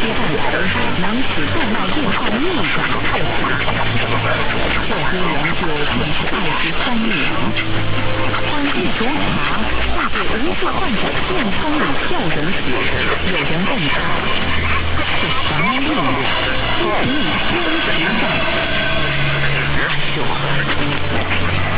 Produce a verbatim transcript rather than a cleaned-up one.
些范围能使动脉硬化逆转扩大。这些研究便是二十三年，统计督查在给无数患者健康里笑容时，有人问他：是什么力量使你坚持下去？他说。